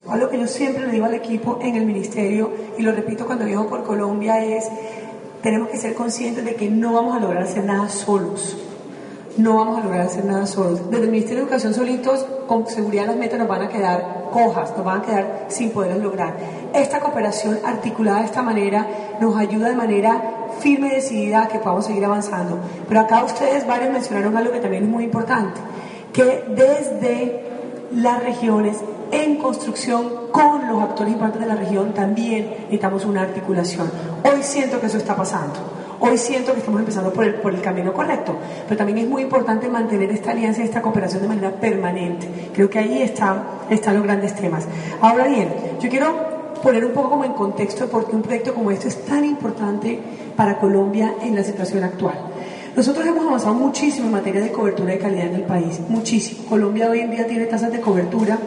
Algo que yo siempre le digo al equipo en el ministerio, y lo repito cuando viajo por Colombia, es: tenemos que ser conscientes de que no vamos a lograr hacer nada solos. No vamos a lograr hacer nada solos. Desde el Ministerio de Educación solitos, con seguridad las metas nos van a quedar cojas, nos van a quedar sin poderlas lograr. Esta cooperación articulada de esta manera nos ayuda de manera firme y decidida a que podamos seguir avanzando. Pero acá ustedes varios mencionaron algo que también es muy importante, que desde las regiones, en construcción con los actores importantes de la región, también necesitamos una articulación. Hoy siento que eso está pasando. Hoy siento que estamos empezando por el camino correcto, pero también es muy importante mantener esta alianza y esta cooperación de manera permanente. Creo que ahí están los grandes temas. Ahora bien, yo quiero poner un poco como en contexto de por qué un proyecto como este es tan importante para Colombia en la situación actual. Nosotros hemos avanzado muchísimo en materia de cobertura de calidad en el país, muchísimo. Colombia hoy en día tiene tasas de cobertura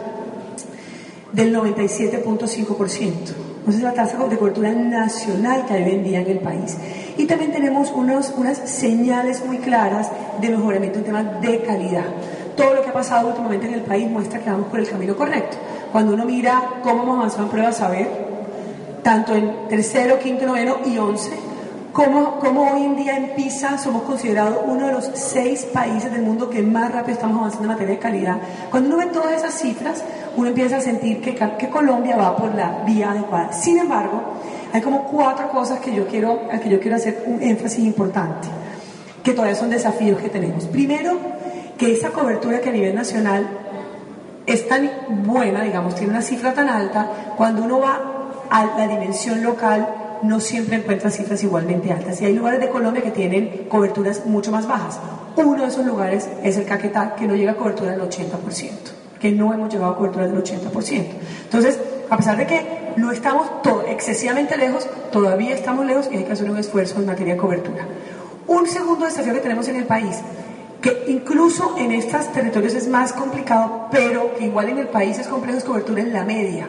del 97.5%. Esa es la tasa de cobertura nacional que hay hoy en día en el país. Y también tenemos unas señales muy claras de mejoramiento en temas de calidad. Todo lo que ha pasado últimamente en el país muestra que vamos por el camino correcto. Cuando uno mira cómo hemos avanzado en pruebas saber, tanto en tercero, quinto, noveno y 11, como hoy en día en PISA somos considerados uno de los 6 países del mundo que más rápido estamos avanzando en materia de calidad. Cuando uno ve todas esas cifras, uno empieza a sentir que Colombia va por la vía adecuada. Sin embargo, hay como 4 cosas que yo quiero hacer un énfasis importante, que todavía son desafíos que tenemos. Primero, que esa cobertura que a nivel nacional es tan buena, digamos, tiene una cifra tan alta, cuando uno va a la dimensión local, no siempre encuentra cifras igualmente altas. Y hay lugares de Colombia que tienen coberturas mucho más bajas. Uno de esos lugares es el Caquetá, que no llega a cobertura del 80%, que no hemos llegado a cobertura del 80%. Entonces, a pesar de que no estamos excesivamente lejos, todavía estamos lejos y hay que hacer un esfuerzo en materia de cobertura. Un segundo desafío que tenemos en el país, que incluso en estos territorios es más complicado, pero que igual en el país es complejo, es cobertura en la media.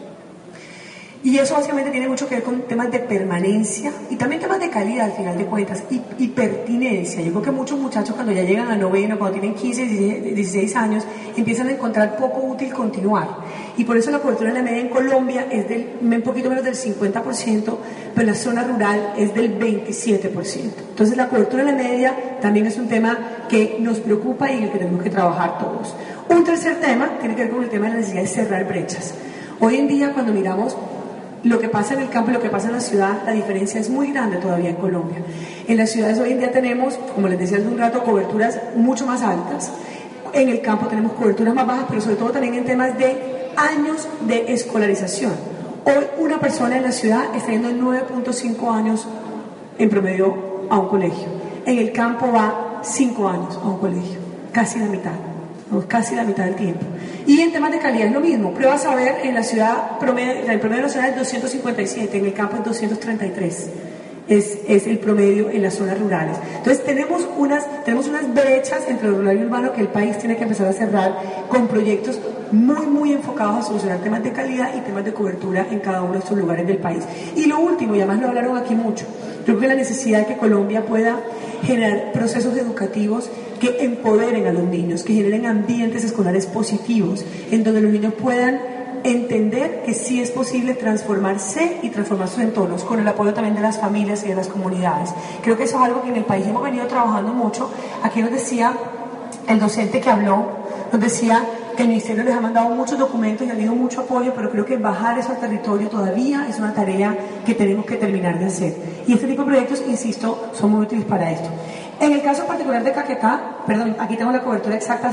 Y eso básicamente tiene mucho que ver con temas de permanencia y también temas de calidad al final de cuentas y pertinencia. Yo creo que muchos muchachos cuando ya llegan a noveno, cuando tienen 15, 16 años, empiezan a encontrar poco útil continuar. Y por eso la cobertura en la media en Colombia es un poquito menos del 50%, pero en la zona rural es del 27%. Entonces la cobertura en la media también es un tema que nos preocupa y en el que tenemos que trabajar todos. Un tercer tema tiene que ver con el tema de la necesidad de cerrar brechas. Hoy en día cuando miramos lo que pasa en el campo y lo que pasa en la ciudad, la diferencia es muy grande todavía en Colombia. En las ciudades hoy en día tenemos, como les decía hace un rato, coberturas mucho más altas. En el campo tenemos coberturas más bajas, pero sobre todo también en temas de años de escolarización. Hoy una persona en la ciudad está yendo 9.5 años en promedio a un colegio. En el campo va 5 años a un colegio, casi la mitad del tiempo. Y en temas de calidad es lo mismo. Prueba saber en la ciudad, el promedio de la ciudad es 257, en el campo es 233. Es el promedio en las zonas rurales. Entonces tenemos unas brechas entre lo rural y lo urbano que el país tiene que empezar a cerrar con proyectos muy enfocados a solucionar temas de calidad y temas de cobertura en cada uno de estos lugares del país. Y lo último, y además lo hablaron aquí mucho, creo que la necesidad de que Colombia pueda generar procesos educativos que empoderen a los niños, que generen ambientes escolares positivos, en donde los niños puedan entender que sí es posible transformarse y transformar sus entornos, con el apoyo también de las familias y de las comunidades. Creo que eso es algo que en el país hemos venido trabajando mucho. Aquí nos decía el docente que habló, nos decía que el Ministerio les ha mandado muchos documentos y ha habido mucho apoyo, pero creo que bajar eso al territorio todavía es una tarea que tenemos que terminar de hacer. Y este tipo de proyectos, insisto, son muy útiles para esto. En el caso particular de Caquetá, aquí tengo la cobertura exacta,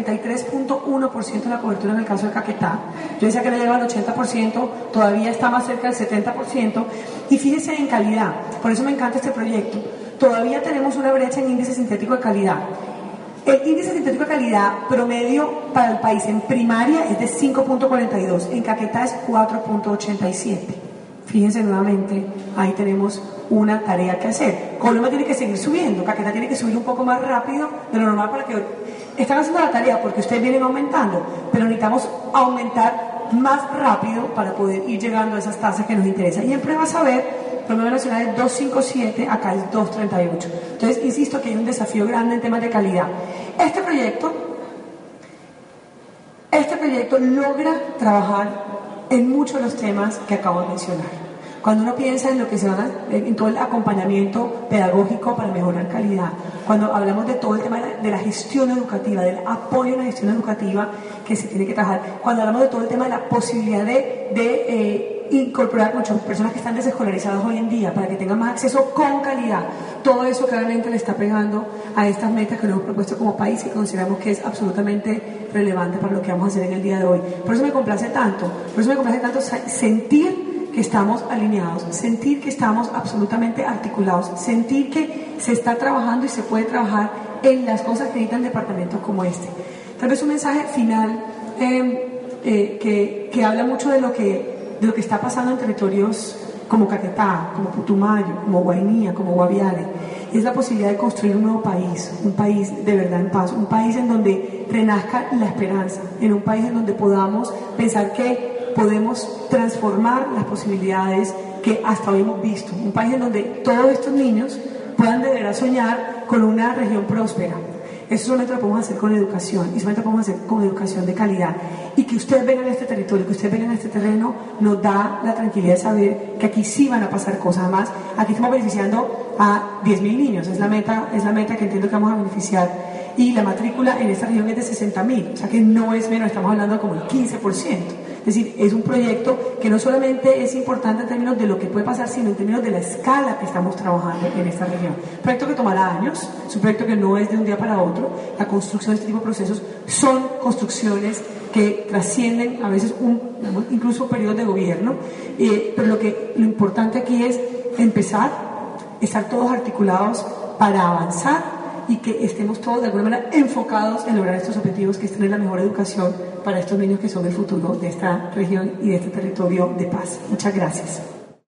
73.1% de la cobertura en el caso de Caquetá. Yo decía que no llegaba al 80%, todavía está más cerca del 70%. Y fíjense en calidad, por eso me encanta este proyecto. Todavía tenemos una brecha en índice sintético de calidad. El índice sintético de calidad promedio para el país en primaria es de 5.42, en Caquetá es 4.87. Fíjense nuevamente, ahí tenemos una tarea que hacer. Colombia tiene que seguir subiendo, Caquetá tiene que subir un poco más rápido de lo normal para que están haciendo la tarea porque ustedes vienen aumentando, pero necesitamos aumentar más rápido para poder ir llegando a esas tasas que nos interesan. Y en prueba saber, el promedio nacional es 2.57, acá es 2.38. Entonces, insisto que hay un desafío grande en temas de calidad. Este proyecto logra trabajar en muchos de los temas que acabo de mencionar. Cuando uno piensa en lo que se va en todo el acompañamiento pedagógico para mejorar calidad, cuando hablamos de todo el tema de la gestión educativa, del apoyo a la gestión educativa que se tiene que trabajar, cuando hablamos de todo el tema de la posibilidad de incorporar muchas personas que están desescolarizadas hoy en día para que tengan más acceso con calidad, todo eso claramente le está pegando a estas metas que nos hemos propuesto como país y consideramos que es absolutamente relevante para lo que vamos a hacer en el día de hoy. Por eso me complace tanto sentir que estamos alineados, sentir que estamos absolutamente articulados, sentir que se está trabajando y se puede trabajar en las cosas que necesitan departamentos como este. Tal vez un mensaje final que habla mucho de lo que está pasando en territorios como Caquetá, como Putumayo, como Guainía, como Guaviare, es la posibilidad de construir un nuevo país, un país de verdad en paz, un país en donde renazca la esperanza, en un país en donde podamos pensar que podemos transformar las posibilidades que hasta hoy hemos visto. Un país en donde todos estos niños puedan de verdad soñar con una región próspera. Eso solamente lo podemos hacer con educación, y solamente lo podemos hacer con educación de calidad. Y que ustedes vengan a este territorio, que ustedes vengan a este terreno, nos da la tranquilidad de saber que aquí sí van a pasar cosas. Además, aquí estamos beneficiando a 10.000 niños, es la meta que entiendo que vamos a beneficiar. Y la matrícula en esta región es de 60.000, o sea que no es menos, estamos hablando como el 15%. Es decir, es un proyecto que no solamente es importante en términos de lo que puede pasar, sino en términos de la escala que estamos trabajando en esta región. Un proyecto que tomará años, es un proyecto que no es de un día para otro. La construcción de este tipo de procesos son construcciones que trascienden a veces incluso periodos de gobierno, pero lo importante aquí es empezar, estar todos articulados para avanzar y que estemos todos de alguna manera enfocados en lograr estos objetivos, que es tener la mejor educación para estos niños que son el futuro de esta región y de este territorio de paz. Muchas gracias.